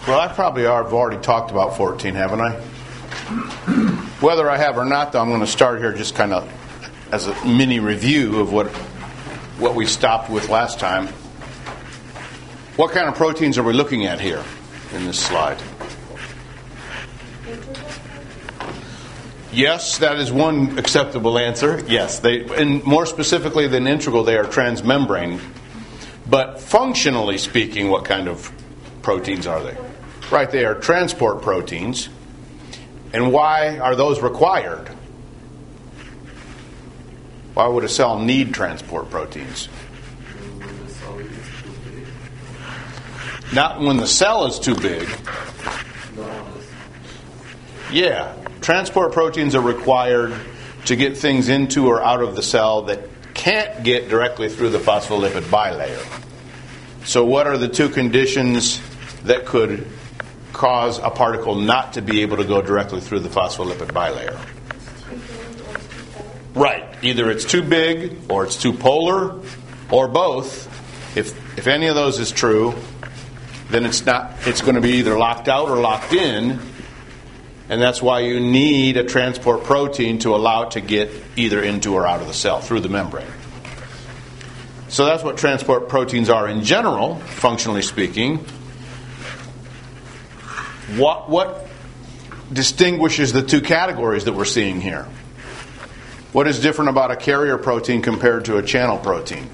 Well, I've already talked about 14, haven't I? Whether I have or not, though, I'm going to start here just kind of as a mini review of what we stopped with last time. What kind of proteins are we looking at here in this slide? Yes, that is one acceptable answer. Yes, and more specifically than integral, they are transmembrane. But functionally speaking, what kind of proteins are they? Right, they are transport proteins. And why are those required? Why would a cell need transport proteins? Not when the cell is too big. Yeah, transport proteins are required to get things into or out of the cell that can't get directly through the phospholipid bilayer. So what are the two conditions that could cause a particle not to be able to go directly through the phospholipid bilayer? Right. Either it's too big, or it's too polar, or both. If any of those is true, then it's going to be either locked out or locked in, and that's why you need a transport protein to allow it to get either into or out of the cell through the membrane. So that's what transport proteins are in general, functionally speaking. What distinguishes the two categories that we're seeing here? What is different about a carrier protein compared to a channel protein?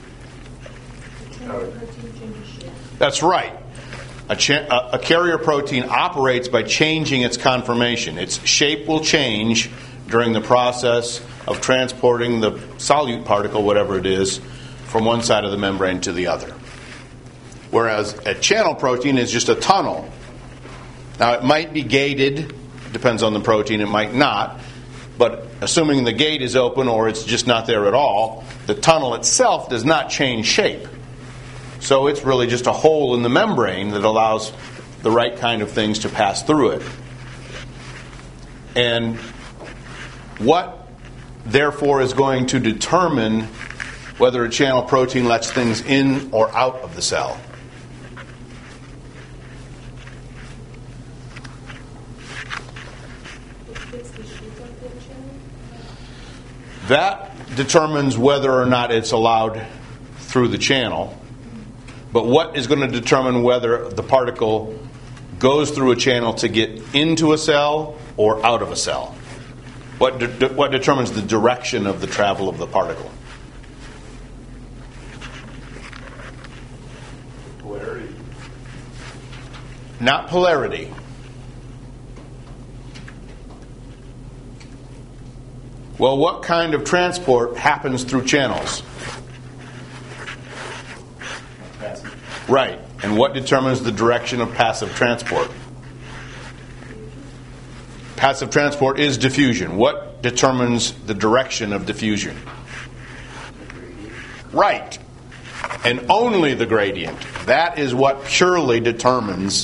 That's right. A carrier protein operates by changing its conformation. Its shape will change during the process of transporting the solute particle, whatever it is, from one side of the membrane to the other. Whereas a channel protein is just a tunnel. Now, it might be gated, depends on the protein, it might not, but assuming the gate is open or it's just not there at all, the tunnel itself does not change shape. So it's really just a hole in the membrane that allows the right kind of things to pass through it. And what, therefore, is going to determine whether a channel protein lets things in or out of the cell? That determines whether or not it's allowed through the channel. But what is going to determine whether the particle goes through a channel to get into a cell or out of a cell? What determines the direction of the travel of the particle? Polarity. Not polarity. Well, what kind of transport happens through channels? Passive. Right. And what determines the direction of passive transport? Passive transport is diffusion. What determines the direction of diffusion? Right. And only the gradient. That is what wholly determines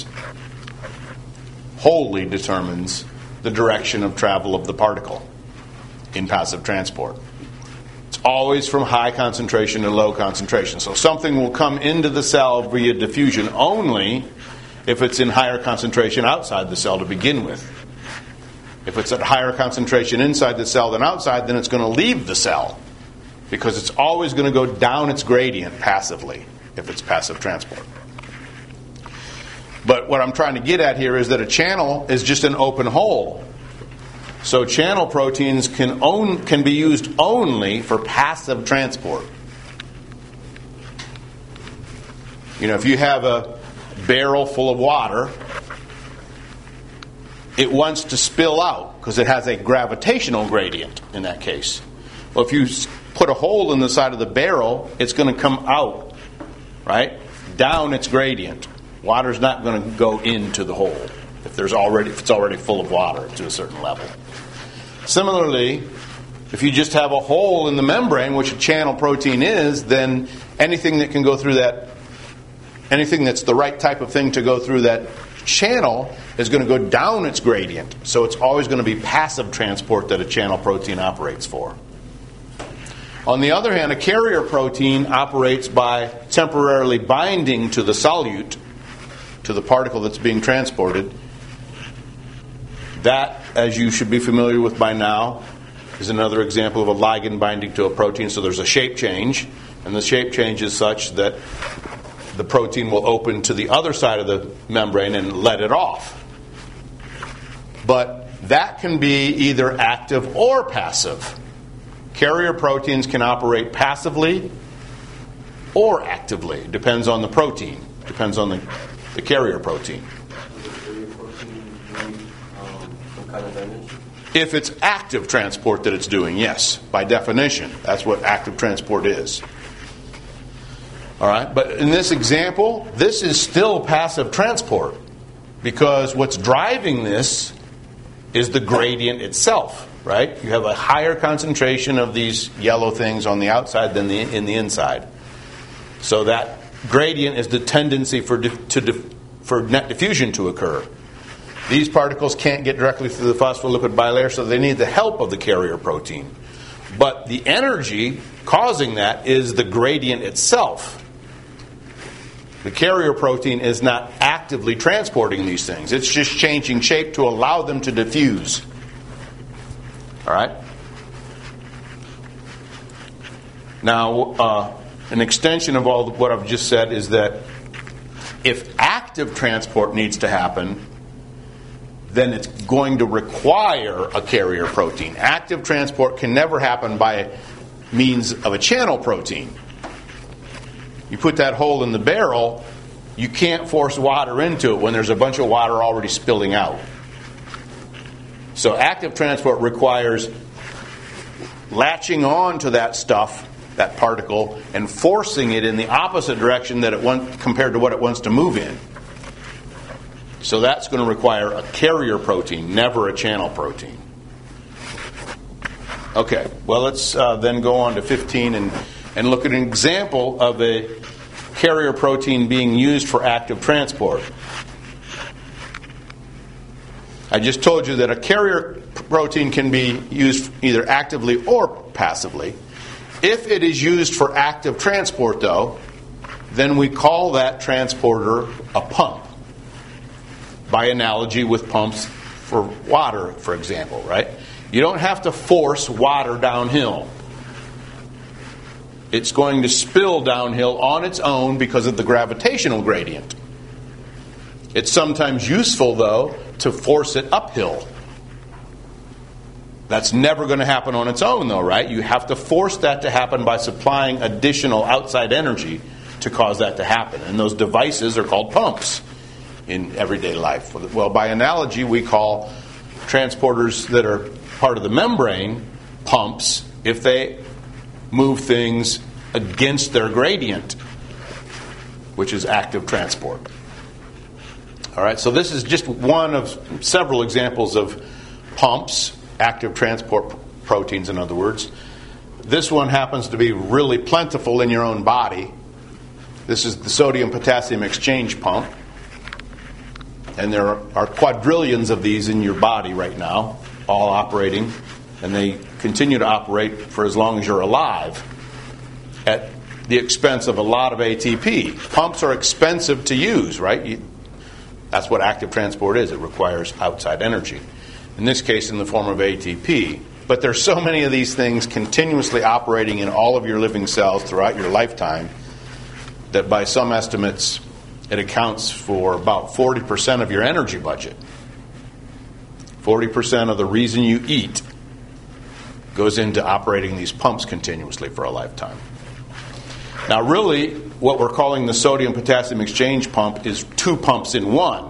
the direction of travel of the particle in passive transport. It's always from high concentration to low concentration. So something will come into the cell via diffusion only if it's in higher concentration outside the cell to begin with. If it's at higher concentration inside the cell than outside, then it's going to leave the cell, because it's always going to go down its gradient passively if it's passive transport. But what I'm trying to get at here is that a channel is just an open hole. So channel proteins can be used only for passive transport. You know, if you have a barrel full of water, it wants to spill out because it has a gravitational gradient in that case. Well, if you put a hole in the side of the barrel, it's going to come out, right? Down its gradient. Water's not going to go into the hole if it's already full of water to a certain level. Similarly, if you just have a hole in the membrane, which a channel protein is, then anything that can go through that, anything that's the right type of thing to go through that channel is going to go down its gradient. So it's always going to be passive transport that a channel protein operates for. On the other hand, a carrier protein operates by temporarily binding to the solute to the particle that's being transported. That, as you should be familiar with by now, is another example of a ligand binding to a protein. So there's a shape change, and the shape change is such that the protein will open to the other side of the membrane and let it off. But that can be either active or passive. Carrier proteins can operate passively or actively. It depends on the protein. Depends on the carrier protein. If it's active transport that it's doing, yes, by definition. That's what active transport is. All right, but in this example, this is still passive transport because what's driving this is the gradient itself, right? You have a higher concentration of these yellow things on the outside than in the inside. So that gradient is the tendency for net diffusion to occur. These particles can't get directly through the phospholipid bilayer, so they need the help of the carrier protein. But the energy causing that is the gradient itself. The carrier protein is not actively transporting these things. It's just changing shape to allow them to diffuse. All right? Now, an extension of all what I've just said is that if active transport needs to happen, then it's going to require a carrier protein. Active transport can never happen by means of a channel protein. You put that hole in the barrel, you can't force water into it when there's a bunch of water already spilling out. So active transport requires latching on to that stuff, that particle, and forcing it in the opposite direction that it wants compared to what it wants to move in. So that's going to require a carrier protein, never a channel protein. Okay, well let's then go on to 15 and look at an example of a carrier protein being used for active transport. I just told you that a carrier protein can be used either actively or passively. If it is used for active transport, though, then we call that transporter a pump. By analogy with pumps for water, for example, right? You don't have to force water downhill. It's going to spill downhill on its own because of the gravitational gradient. It's sometimes useful, though, to force it uphill. That's never going to happen on its own, though, right? You have to force that to happen by supplying additional outside energy to cause that to happen. And those devices are called pumps in everyday life. Well, by analogy, we call transporters that are part of the membrane pumps if they move things against their gradient, which is active transport. All right, so this is just one of several examples of pumps, active transport proteins, in other words. This one happens to be really plentiful in your own body. This is the sodium-potassium exchange pump. And there are quadrillions of these in your body right now, all operating. And they continue to operate for as long as you're alive at the expense of a lot of ATP. Pumps are expensive to use, right? That's what active transport is. It requires outside energy. In this case, in the form of ATP. But there's so many of these things continuously operating in all of your living cells throughout your lifetime that by some estimates it accounts for about 40% of your energy budget. 40% of the reason you eat goes into operating these pumps continuously for a lifetime. Now really, what we're calling the sodium-potassium exchange pump is two pumps in one.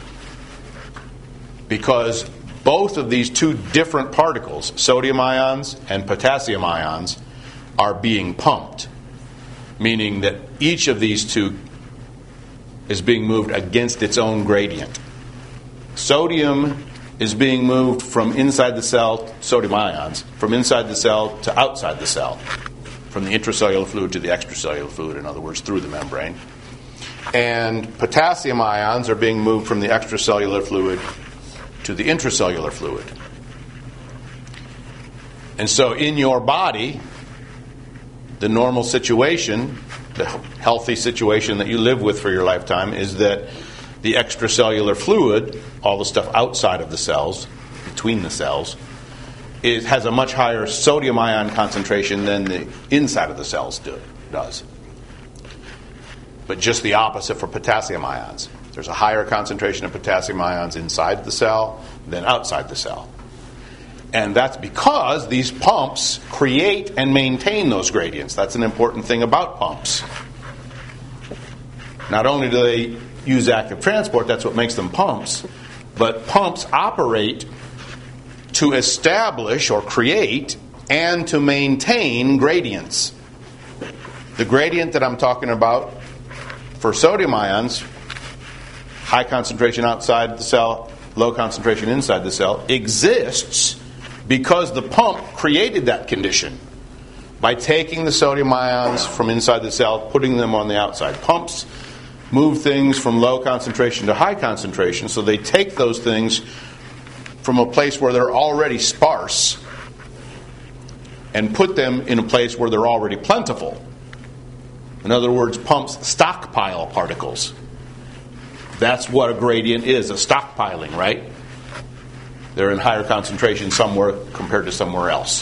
Because both of these two different particles, sodium ions and potassium ions, are being pumped. Meaning that each of these two is being moved against its own gradient. Sodium is being moved from inside the cell, sodium ions, from inside the cell to outside the cell. From the intracellular fluid to the extracellular fluid, in other words, through the membrane. And potassium ions are being moved from the extracellular fluid to the intracellular fluid. And so in your body, the normal situation, the healthy situation that you live with for your lifetime, is that the extracellular fluid, all the stuff outside of the cells, between the cells, has a much higher sodium ion concentration than the inside of the cells does. But just the opposite for potassium ions. There's a higher concentration of potassium ions inside the cell than outside the cell. And that's because these pumps create and maintain those gradients. That's an important thing about pumps. Not only do they use active transport, that's what makes them pumps, but pumps operate to establish or create and to maintain gradients. The gradient that I'm talking about for sodium ions, high concentration outside the cell, low concentration inside the cell, exists because the pump created that condition by taking the sodium ions from inside the cell, putting them on the outside. Pumps move things from low concentration to high concentration, so they take those things from a place where they're already sparse and put them in a place where they're already plentiful. In other words, pumps stockpile particles. That's what a gradient is, a stockpiling, right? They're in higher concentration somewhere compared to somewhere else.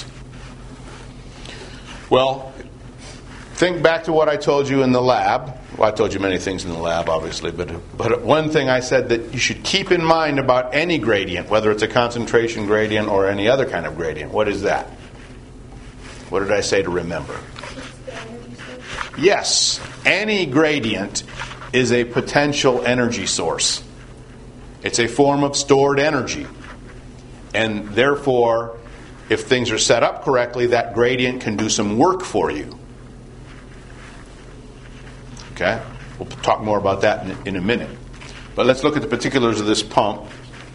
Well, think back to what I told you in the lab. Well, I told you many things in the lab, obviously, but one thing I said that you should keep in mind about any gradient, whether it's a concentration gradient or any other kind of gradient. What is that? What did I say to remember? Yes, any gradient is a potential energy source. It's a form of stored energy. And therefore, if things are set up correctly, that gradient can do some work for you. Okay? We'll talk more about that in a minute. But let's look at the particulars of this pump.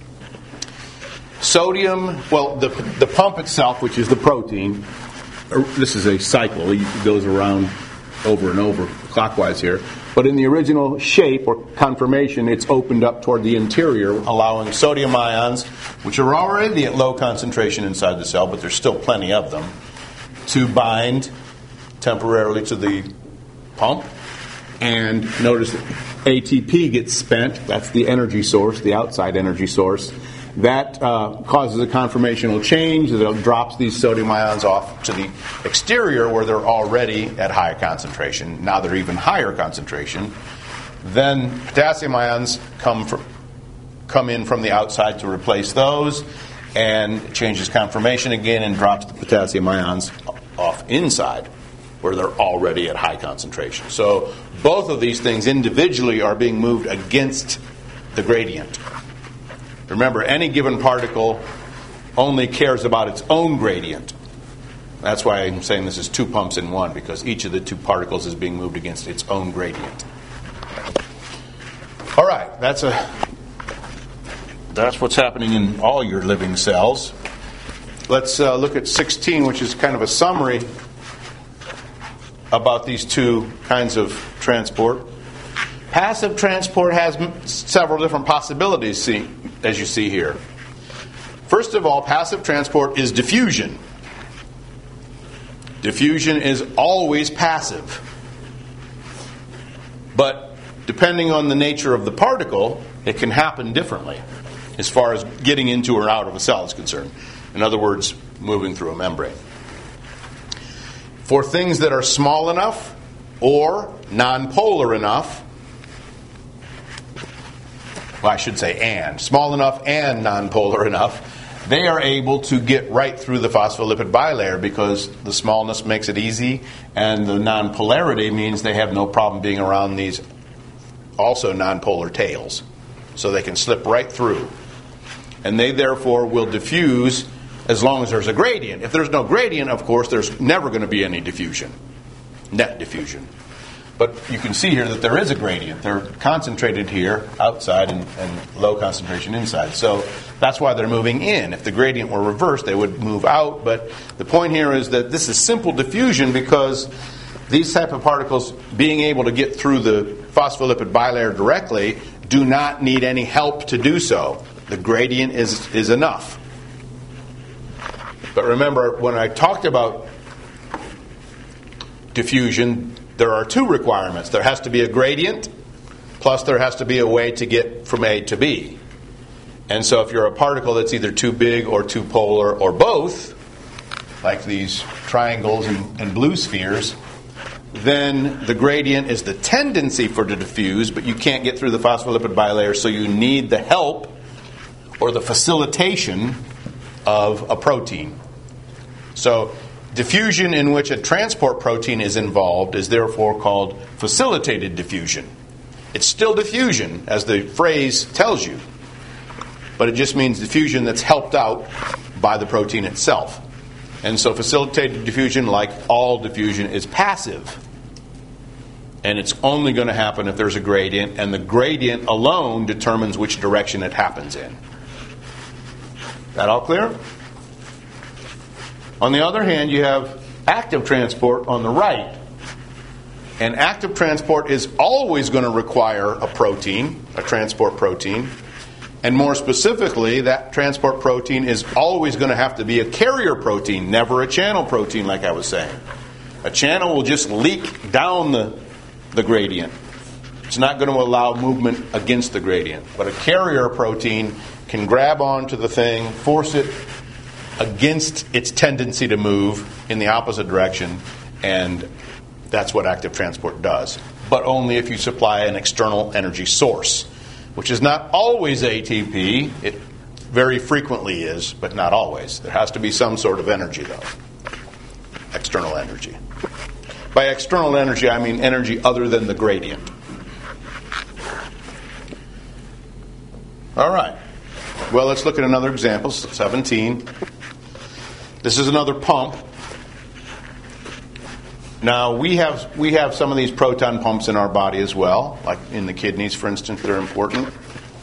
Sodium, well, the pump itself, which is the protein, this is a cycle. It goes around over and over clockwise here. But in the original shape or conformation, it's opened up toward the interior, allowing sodium ions, which are already at low concentration inside the cell, but there's still plenty of them, to bind temporarily to the pump. And notice that ATP gets spent. That's the energy source, the outside energy source. That causes a conformational change. It drops these sodium ions off to the exterior where they're already at high concentration. Now they're even higher concentration. Then potassium ions come in from the outside to replace those, and it changes conformation again and drops the potassium ions off inside where they're already at high concentration. So both of these things individually are being moved against the gradient. Remember, any given particle only cares about its own gradient. That's why I'm saying this is two pumps in one, because each of the two particles is being moved against its own gradient. All right, that's what's happening in all your living cells. Let's look at 16, which is kind of a summary about these two kinds of transport. Passive transport has several different possibilities, as you see here. First of all, passive transport is diffusion. Diffusion is always passive. But depending on the nature of the particle, it can happen differently as far as getting into or out of a cell is concerned. In other words, moving through a membrane. For things that are small enough or nonpolar enough, well, I should say small enough and nonpolar enough, they are able to get right through the phospholipid bilayer because the smallness makes it easy, and the nonpolarity means they have no problem being around these also nonpolar tails. So they can slip right through. And they therefore will diffuse as long as there's a gradient. If there's no gradient, of course, there's never going to be any diffusion, net diffusion. But you can see here that there is a gradient. They're concentrated here outside and low concentration inside. So that's why they're moving in. If the gradient were reversed, they would move out. But the point here is that this is simple diffusion because these type of particles, being able to get through the phospholipid bilayer directly, do not need any help to do so. The gradient is enough. But remember, when I talked about diffusion, there are two requirements. There has to be a gradient, Plus, there has to be a way to get from A to B. And so if you're a particle that's either too big or too polar or both, like these triangles and blue spheres, then the gradient is the tendency for it to diffuse, but you can't get through the phospholipid bilayer, so you need the help or the facilitation of a protein. So diffusion in which a transport protein is involved is therefore called facilitated diffusion. It's still diffusion, as the phrase tells you, but it just means diffusion that's helped out by the protein itself. And so facilitated diffusion, like all diffusion, is passive. And it's only going to happen if there's a gradient, and the gradient alone determines which direction it happens in. That all clear? On the other hand, you have active transport on the right. And active transport is always going to require a protein, a transport protein. And more specifically, that transport protein is always going to have to be a carrier protein, never a channel protein, like I was saying. A channel will just leak down the gradient. It's not going to allow movement against the gradient. But a carrier protein can grab onto the thing, force it against its tendency to move in the opposite direction, and that's what active transport does. But only if you supply an external energy source, which is not always ATP. It very frequently is, but not always. There has to be some sort of energy, though. External energy. By external energy, I mean energy other than the gradient. All right. Well, let's look at another example, 17. This is another pump. Now, we have some of these proton pumps in our body as well, like in the kidneys, for instance, they're important,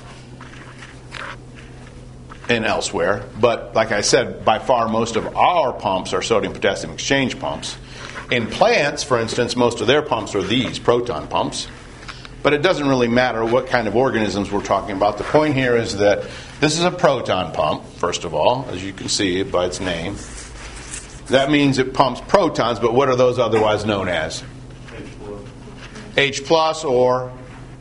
and elsewhere. But like I said, by far most of our pumps are sodium-potassium exchange pumps. In plants, for instance, most of their pumps are these proton pumps. But it doesn't really matter what kind of organisms we're talking about. The point here is that this is a proton pump, first of all, as you can see by its name. That means it pumps protons, but what are those otherwise known as? H plus or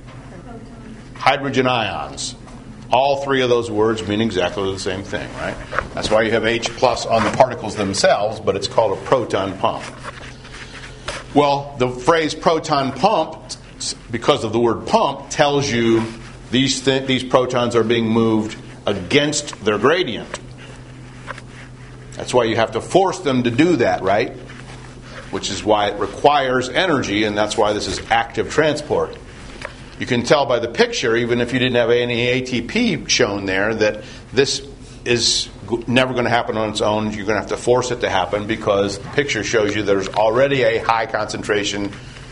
hydrogen ions. All three of those words mean exactly the same thing, right? That's why you have H plus on the particles themselves, but it's called a proton pump. Well, the phrase proton pump, because of the word pump, tells you these protons are being moved against their gradient. That's why you have to force them to do that, right? Which is why it requires energy, and that's why this is active transport. You can tell by the picture, even if you didn't have any ATP shown there, that this is never going to happen on its own. You're going to have to force it to happen because the picture shows you there's already a higher concentration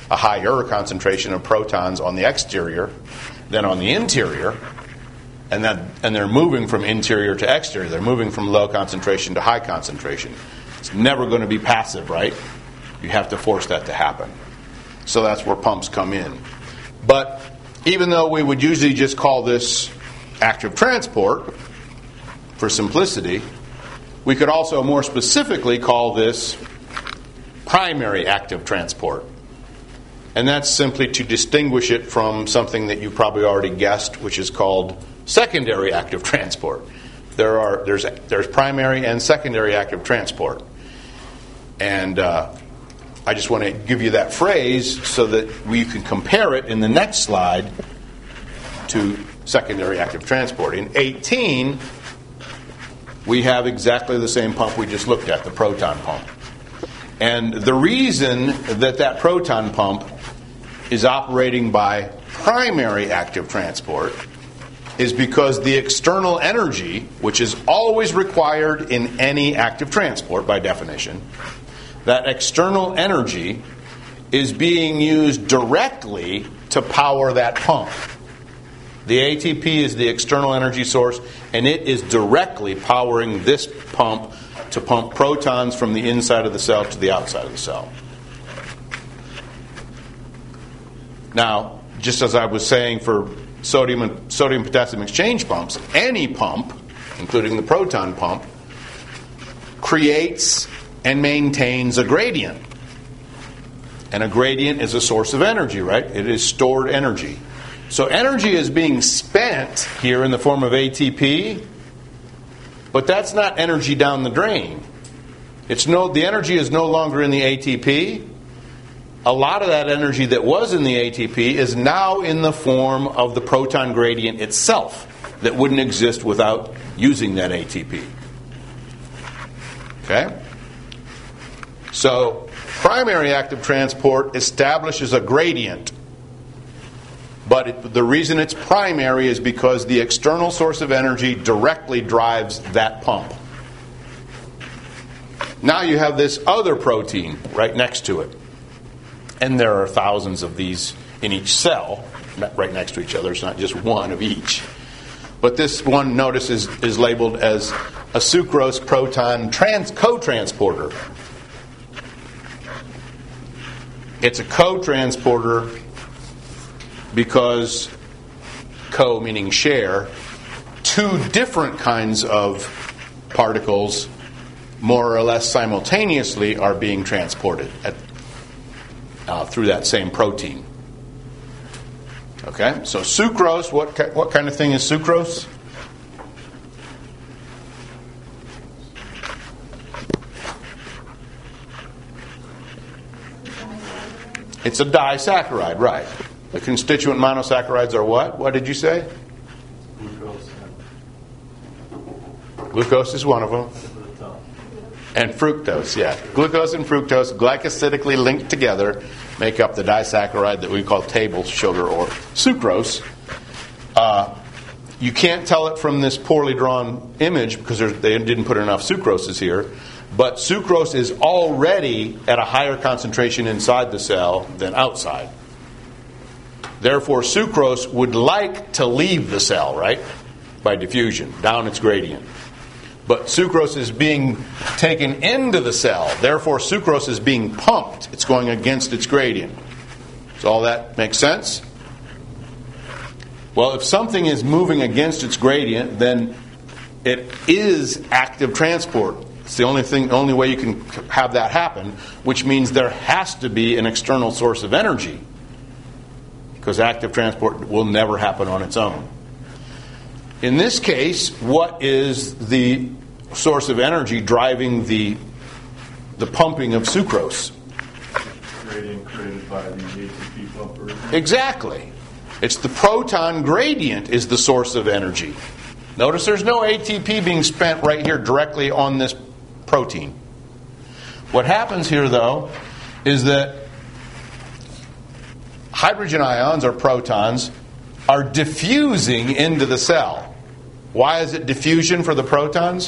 of protons on the exterior than on the interior. And they're moving from interior to exterior. They're moving from low concentration to high concentration. It's never going to be passive, right? You have to force that to happen. So that's where pumps come in. But even though we would usually just call this active transport, for simplicity, we could also more specifically call this primary active transport. And that's simply to distinguish it from something that you probably already guessed, which is called secondary active transport. There's primary and secondary active transport. And I just want to give you that phrase so that we can compare it in the next slide to secondary active transport. In 18, we have exactly the same pump we just looked at, the proton pump. And the reason that proton pump is operating by primary active transport is because the external energy, which is always required in any active transport by definition, that external energy is being used directly to power that pump. The ATP is the external energy source, and it is directly powering this pump to pump protons from the inside of the cell to the outside of the cell. Now, just as I was saying for sodium-potassium exchange pumps, any pump, including the proton pump, creates and maintains a gradient. And a gradient is a source of energy, right? It is stored energy. So energy is being spent here in the form of ATP, but that's not energy down the drain. The energy is no longer in the ATP. A lot of that energy that was in the ATP is now in the form of the proton gradient itself that wouldn't exist without using that ATP. Okay? So, primary active transport establishes a gradient. But the reason it's primary is because the external source of energy directly drives that pump. Now you have this other protein right next to it. And there are thousands of these in each cell, right next to each other. It's not just one of each. But this one, notice, is labeled as a sucrose proton co-transporter. It's a co-transporter because co meaning share, two different kinds of particles more or less simultaneously are being transported through that same protein. Okay, so sucrose, what kind of thing is sucrose? It's a disaccharide, right. The constituent monosaccharides are what? What did you say? Glucose. Glucose is one of them. And fructose, yeah. Glucose and fructose glycosidigly linked together make up the disaccharide that we call table sugar or sucrose. You can't tell it from this poorly drawn image because they didn't put enough sucroses here. But sucrose is already at a higher concentration inside the cell than outside. Therefore, sucrose would like to leave the cell, right? By diffusion, down its gradient. But sucrose is being taken into the cell. Therefore, sucrose is being pumped. It's going against its gradient. Does all that make sense? Well, if something is moving against its gradient, then it is active transport. It's the only way you can have that happen, which means there has to be an external source of energy, because active transport will never happen on its own. In this case, what is the source of energy driving the pumping of sucrose? Gradient created by the ATP pumper. Exactly. It's the proton gradient is the source of energy. Notice there's no ATP being spent right here directly on this protein. What happens here, though, is that hydrogen ions, or protons, are diffusing into the cell. Why is it diffusion for the protons?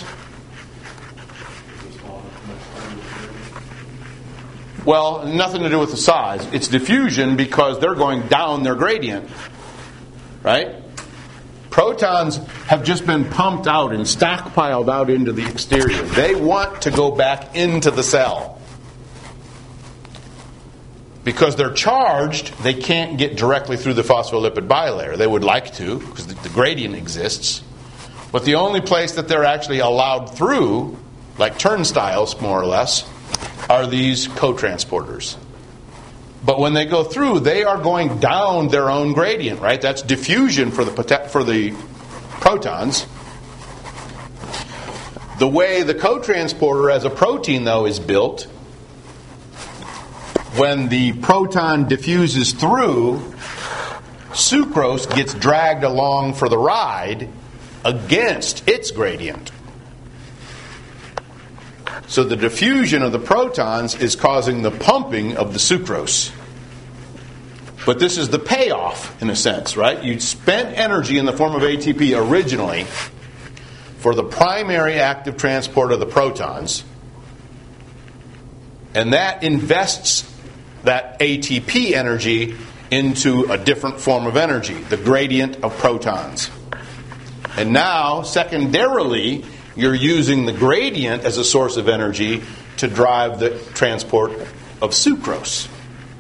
Well, nothing to do with the size. It's diffusion because they're going down their gradient. Right? Protons have just been pumped out and stockpiled out into the exterior. They want to go back into the cell. Because they're charged, they can't get directly through the phospholipid bilayer. They would like to, because the gradient exists. But the only place that they're actually allowed through, like turnstiles more or less, are these co-transporters. But when they go through, they are going down their own gradient, right? That's diffusion for the protons. The way the co-transporter as a protein, though, is built, when the proton diffuses through, sucrose gets dragged along for the ride against its gradient. So the diffusion of the protons is causing the pumping of the sucrose. But this is the payoff, in a sense, right? You spent energy in the form of ATP originally for the primary active transport of the protons, and that invests that ATP energy into a different form of energy, the gradient of protons. And now, secondarily, you're using the gradient as a source of energy to drive the transport of sucrose.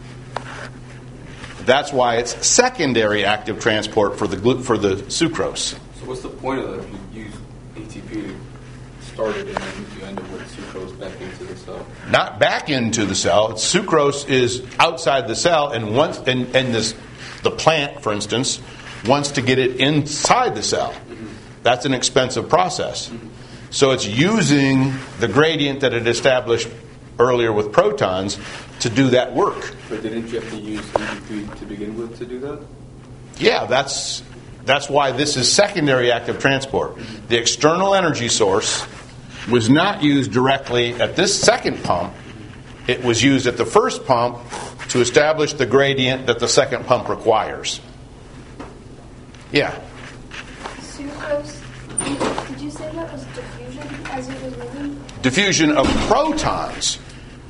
That's why it's secondary active transport for the sucrose. So what's the point of that if you use ATP to start it and then you end up with sucrose back into the cell? Not back into the cell. Sucrose is outside the cell, and the plant, for instance, wants to get it inside the cell. That's an expensive process. So it's using the gradient that it established earlier with protons to do that work. But didn't you have to use ATP to begin with to do that? Yeah, that's why this is secondary active transport. The external energy source was not used directly at this second pump. It was used at the first pump to establish the gradient that the second pump requires. Yeah. Sucrose, did you say that was diffusion as it was moving? Diffusion of protons.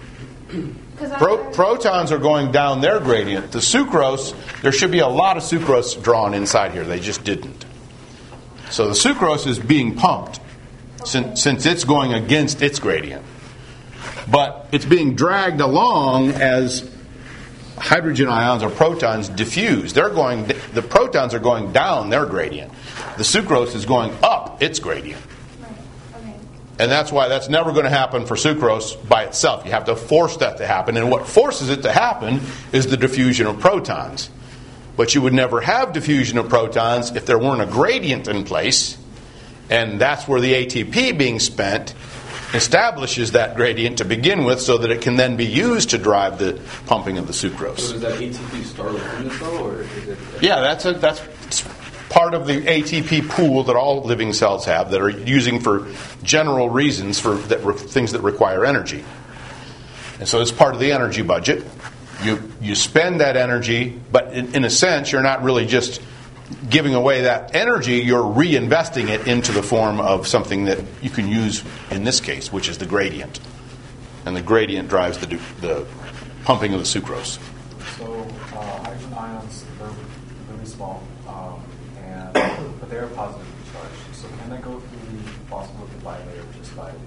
Protons are going down their gradient. The sucrose, there should be a lot of sucrose drawn inside here. They just didn't. So the sucrose is being pumped since it's going against its gradient. But it's being dragged along as hydrogen ions or protons diffuse. The protons are going down their gradient. The sucrose is going up its gradient. And that's why that's never going to happen for sucrose by itself. You have to force that to happen. And what forces it to happen is the diffusion of protons. But you would never have diffusion of protons if there weren't a gradient in place. And that's where the ATP being spent establishes that gradient to begin with so that it can then be used to drive the pumping of the sucrose. So does that ATP start within the cell, or is it... Yeah, that's part of the ATP pool that all living cells have that are using for general reasons for things that require energy. And so it's part of the energy budget. You spend that energy, but in a sense, you're not really just giving away that energy, you're reinvesting it into the form of something that you can use in this case, which is the gradient. And the gradient drives the pumping of the sucrose. So hydrogen ions, they're really small, but they're positively charged. So can they go through the phospholipid bilayer just by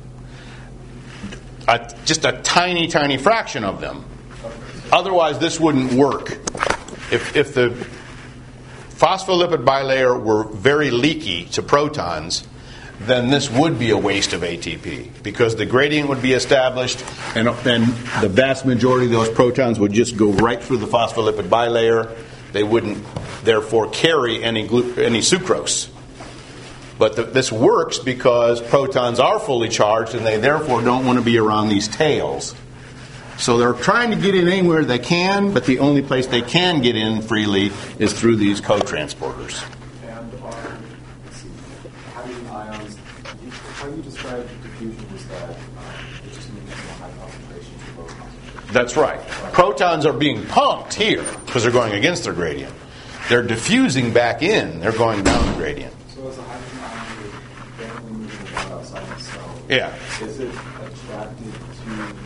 diffusion? Just a tiny, tiny fraction of them. Otherwise, this wouldn't work. If the phospholipid bilayer were very leaky to protons, then this would be a waste of ATP because the gradient would be established and the vast majority of those protons would just go right through the phospholipid bilayer. They wouldn't therefore carry any sucrose. But this works because protons are fully charged and they therefore don't want to be around these tails. So they're trying to get in anywhere they can, but the only place they can get in freely is through these co-transporters. And hydrogen ions, how you describe diffusion was that it just moves from high concentration to low concentration. That's right. Protons are being pumped here because they're going against their gradient. They're diffusing back in. They're going down the gradient. So as a hydrogen ion is randomly moving about outside the cell, Yeah. is it attracted to...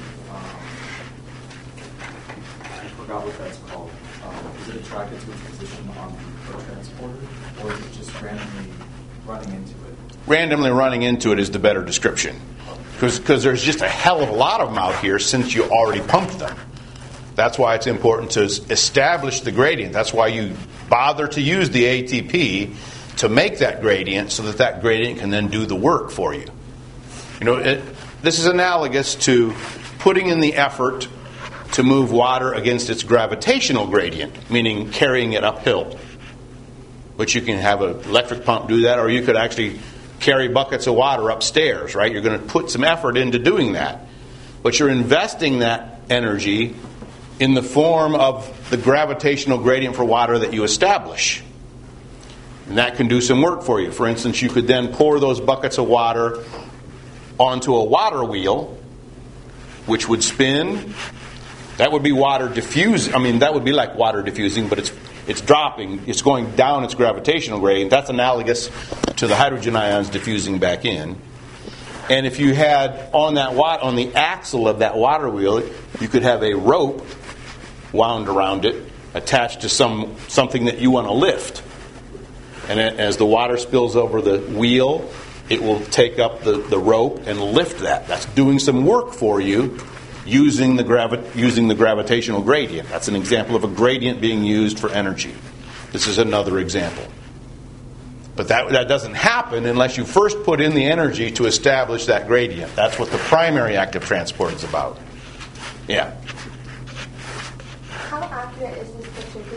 I forgot what that's called. Is it attracted to its position on the cotransporter, or is it just randomly running into it? Randomly running into it is the better description. Because there's just a hell of a lot of them out here since you already pumped them. That's why it's important to establish the gradient. That's why you bother to use the ATP to make that gradient so that that gradient can then do the work for you. This is analogous to putting in the effort to move water against its gravitational gradient, meaning carrying it uphill. But you can have an electric pump do that, or you could actually carry buckets of water upstairs, right? You're going to put some effort into doing that. But you're investing that energy in the form of the gravitational gradient for water that you establish. And that can do some work for you. For instance, you could then pour those buckets of water onto a water wheel, which would spin. That would be water diffusing. That would be like water diffusing, but it's dropping. It's going down its gravitational gradient. That's analogous to the hydrogen ions diffusing back in. And if you had on the axle of that water wheel, you could have a rope wound around it, attached to something that you want to lift. And as the water spills over the wheel, it will take up the rope and lift that. That's doing some work for you. Using the gravitational gradient. That's an example of a gradient being used for energy. This is another example. But that doesn't happen unless you first put in the energy to establish that gradient. That's what the primary active transport is about. Yeah. How accurate is this picture? Because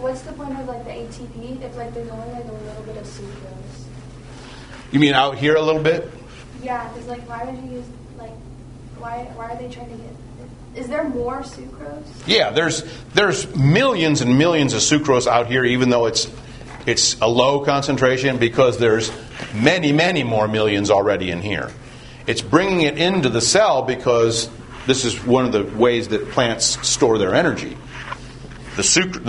what's the point of like the ATP if like there's only like a little bit of sucrose? You mean out here a little bit? Yeah, because like why would you use like why are they trying to get? Is there more sucrose? Yeah, there's millions and millions of sucrose out here, even though it's a low concentration, because there's many, many more millions already in here. It's bringing it into the cell because this is one of the ways that plants store their energy. The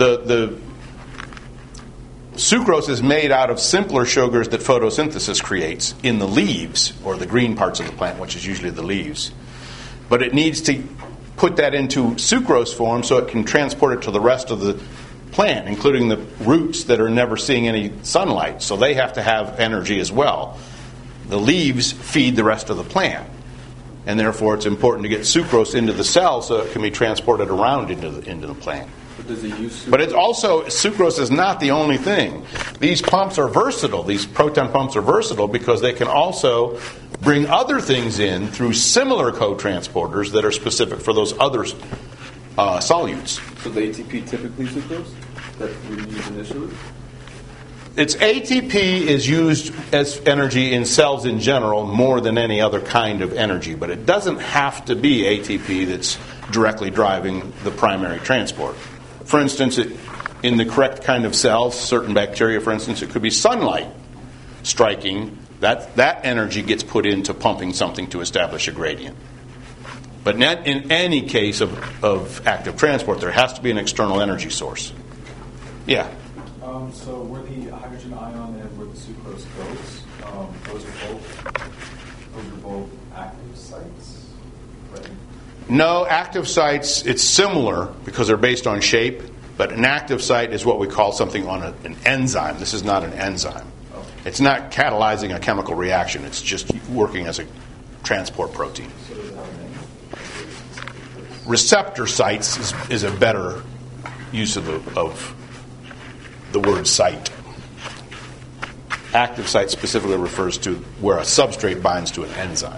sucrose is made out of simpler sugars that photosynthesis creates in the leaves, or the green parts of the plant, which is usually the leaves. But it needs to put that into sucrose form so it can transport it to the rest of the plant, including the roots that are never seeing any sunlight. So they have to have energy as well. The leaves feed the rest of the plant. And therefore it's important to get sucrose into the cell so it can be transported around into the plant. But does it use sucrose? But it's also, sucrose is not the only thing. These pumps are versatile. These proton pumps are versatile because they can also bring other things in through similar co-transporters that are specific for those other solutes. So the ATP typically sucrose that we use initially? Its ATP is used as energy in cells in general more than any other kind of energy, but it doesn't have to be ATP that's directly driving the primary transport. For instance, in the correct kind of cells, certain bacteria, for instance, it could be sunlight striking. That energy gets put into pumping something to establish a gradient. But not in any case of active transport, there has to be an external energy source. Yeah? So where the hydrogen ion and where the sucrose goes, those are both active sites, right? No, active sites, it's similar because they're based on shape, but an active site is what we call something on an enzyme. This is not an enzyme. Okay. It's not catalyzing a chemical reaction. It's just working as a transport protein. So does it have a name? Receptor sites is a better use of the word site. Active site specifically refers to where a substrate binds to an enzyme.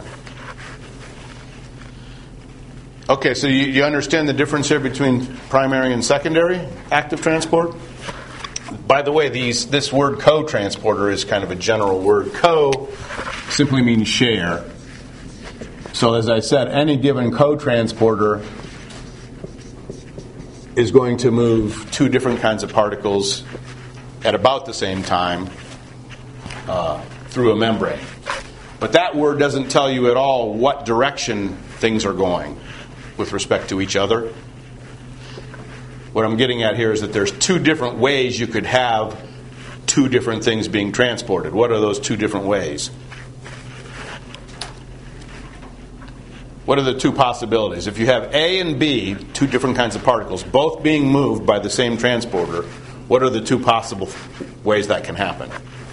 Okay, so you understand the difference here between primary and secondary active transport? By the way, this word co-transporter is kind of a general word. Co simply means share. So as I said, any given co-transporter is going to move two different kinds of particles at about the same time through a membrane. But that word doesn't tell you at all what direction things are going with respect to each other. What I'm getting at here is that there's two different ways you could have two different things being transported. What are those two different ways? What are the two possibilities? If you have A and B, two different kinds of particles, both being moved by the same transporter, what are the two possible ways that can happen?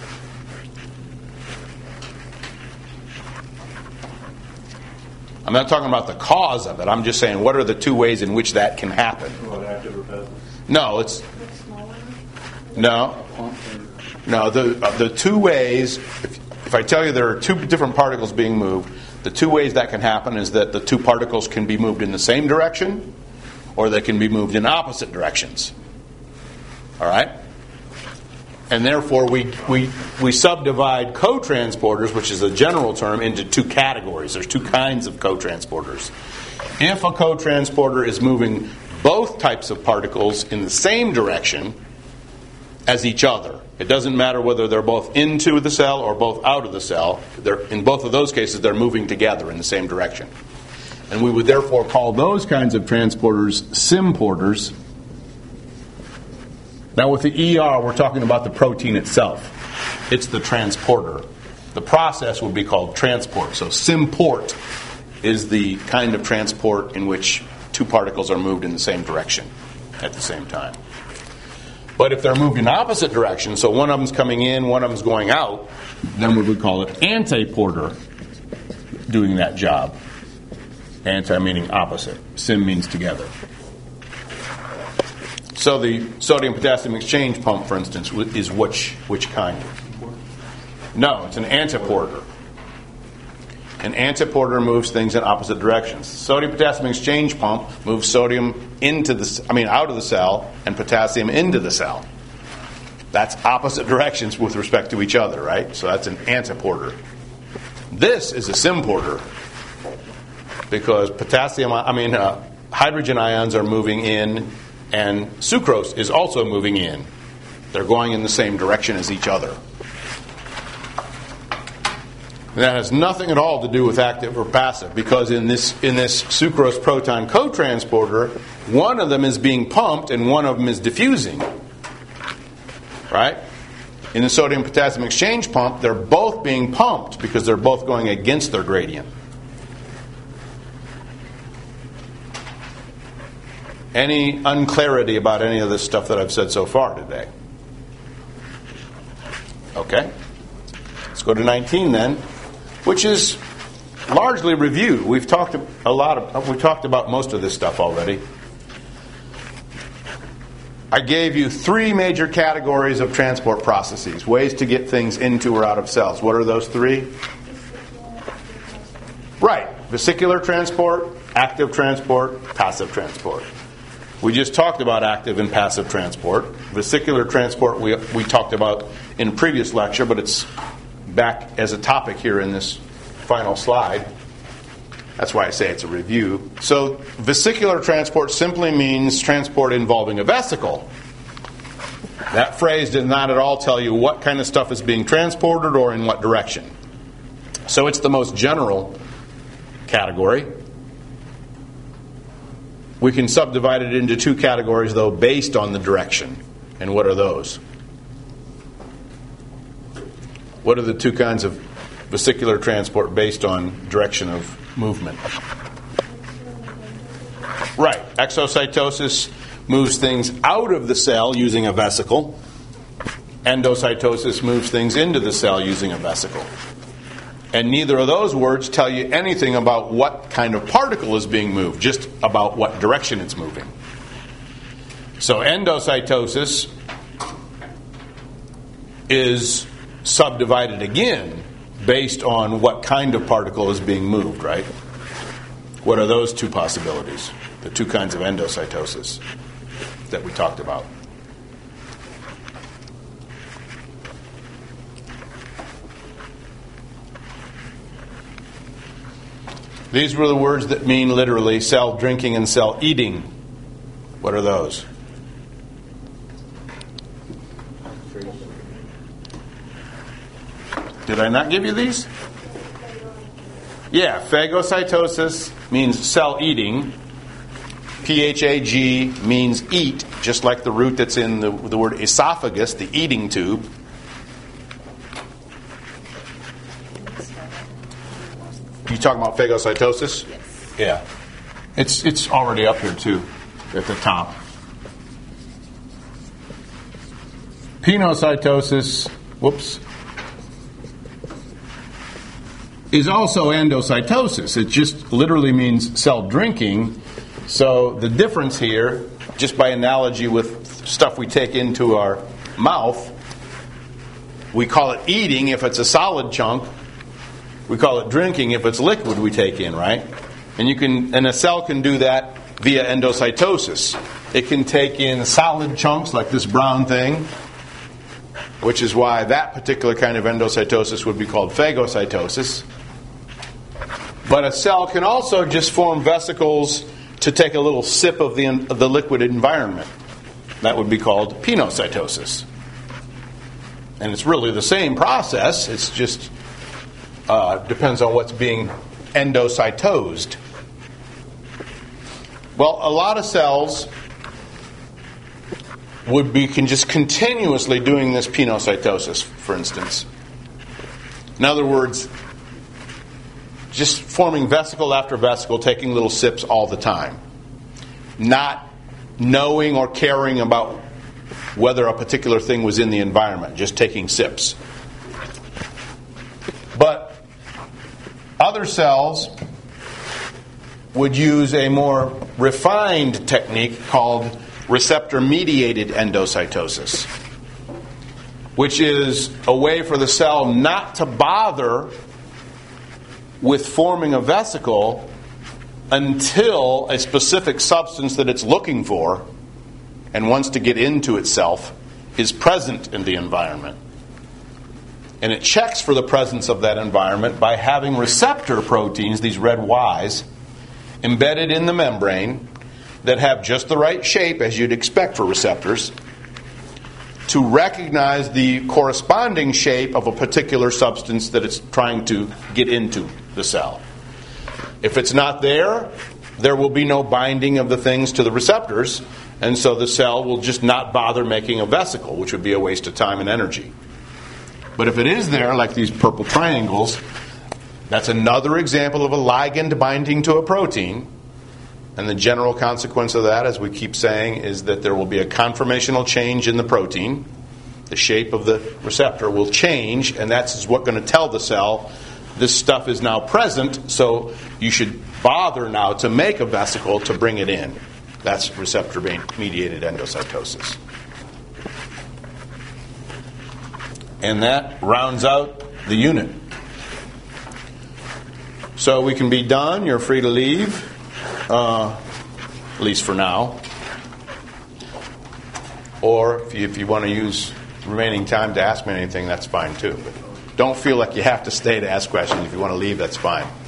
I'm not talking about the cause of it. I'm just saying, what are the two ways in which that can happen? What, active or passive? No, it's no. The two ways. If I tell you there are two different particles being moved, the two ways that can happen is that the two particles can be moved in the same direction, or they can be moved in opposite directions. All right. And therefore, we subdivide co-transporters, which is a general term, into two categories. There's two kinds of co-transporters. If a co-transporter is moving both types of particles in the same direction as each other, it doesn't matter whether they're both into the cell or both out of the cell. In both of those cases, they're moving together in the same direction. And we would therefore call those kinds of transporters symporters. Now with the ER, we're talking about the protein itself. It's the transporter. The process would be called transport. So symport is the kind of transport in which two particles are moved in the same direction at the same time. But if they're moved in opposite directions, so one of them's coming in, one of them's going out, then we would call it antiporter doing that job. Anti meaning opposite. Sym means together. So the sodium-potassium exchange pump, for instance, is which kind? No, it's an antiporter. An antiporter moves things in opposite directions. Sodium potassium exchange pump moves sodium out of the cell and potassium into the cell. That's opposite directions with respect to each other, right? So that's an antiporter. This is a symporter because hydrogen ions are moving in, and sucrose is also moving in. They're going in the same direction as each other. That has nothing at all to do with active or passive, because in this sucrose proton cotransporter, one of them is being pumped and one of them is diffusing. Right? In the sodium potassium exchange pump, they're both being pumped because they're both going against their gradient. Any unclarity about any of this stuff that I've said so far today? Okay. Let's go to 19 then, which is largely review. We've talked about most of this stuff already. I gave you 3 major categories of transport processes, ways to get things into or out of cells. What are those 3? Right. Vesicular transport, active transport, passive transport. We just talked about active and passive transport. Vesicular transport we talked about in a previous lecture, but it's back as a topic here in this final slide. That's why I say it's a review. So vesicular transport simply means transport involving a vesicle. That phrase did not at all tell you what kind of stuff is being transported or in what direction. So it's the most general category. We can subdivide it into 2 categories, though, based on the direction. And what are those? What are the 2 kinds of vesicular transport based on direction of movement? Right. Exocytosis moves things out of the cell using a vesicle. Endocytosis moves things into the cell using a vesicle. And neither of those words tell you anything about what kind of particle is being moved, just about what direction it's moving. So endocytosis is subdivided again based on what kind of particle is being moved, right? What are those 2 possibilities? The 2 kinds of endocytosis that we talked about. These were the words that mean literally cell drinking and cell eating. What are those? Did I not give you these? Yeah, phagocytosis means cell eating. PHAG means eat, just like the root that's in the word esophagus, the eating tube. You talking about phagocytosis? Yes. Yeah. It's already up here too, at the top. Pinocytosis, is also endocytosis. It just literally means cell drinking. So the difference here, just by analogy with stuff we take into our mouth, we call it eating if it's a solid chunk. We call it drinking if it's liquid we take in, right? And a cell can do that via endocytosis. It can take in solid chunks like this brown thing, which is why that particular kind of endocytosis would be called phagocytosis. But a cell can also just form vesicles to take a little sip of the liquid environment. That would be called pinocytosis. And it's really the same process. It's just depends on what's being endocytosed. Well, a lot of cells can just continuously doing this pinocytosis, for instance. In other words, just forming vesicle after vesicle, taking little sips all the time. Not knowing or caring about whether a particular thing was in the environment, just taking sips. But other cells would use a more refined technique called receptor-mediated endocytosis, which is a way for the cell not to bother with forming a vesicle until a specific substance that it's looking for and wants to get into itself is present in the environment. And it checks for the presence of that environment by having receptor proteins, these red Ys, embedded in the membrane that have just the right shape, as you'd expect for receptors, to recognize the corresponding shape of a particular substance that it's trying to get into the cell. If it's not there, there will be no binding of the things to the receptors, and so the cell will just not bother making a vesicle, which would be a waste of time and energy. But if it is there, like these purple triangles, that's another example of a ligand binding to a protein. And the general consequence of that, as we keep saying, is that there will be a conformational change in the protein. The shape of the receptor will change, and that's what's going to tell the cell this stuff is now present, so you should bother now to make a vesicle to bring it in. That's receptor-mediated endocytosis. And that rounds out the unit. So we can be done. You're free to leave. At least for now. Or if you want to use the remaining time to ask me anything, that's fine too. But don't feel like you have to stay to ask questions. If you want to leave, that's fine.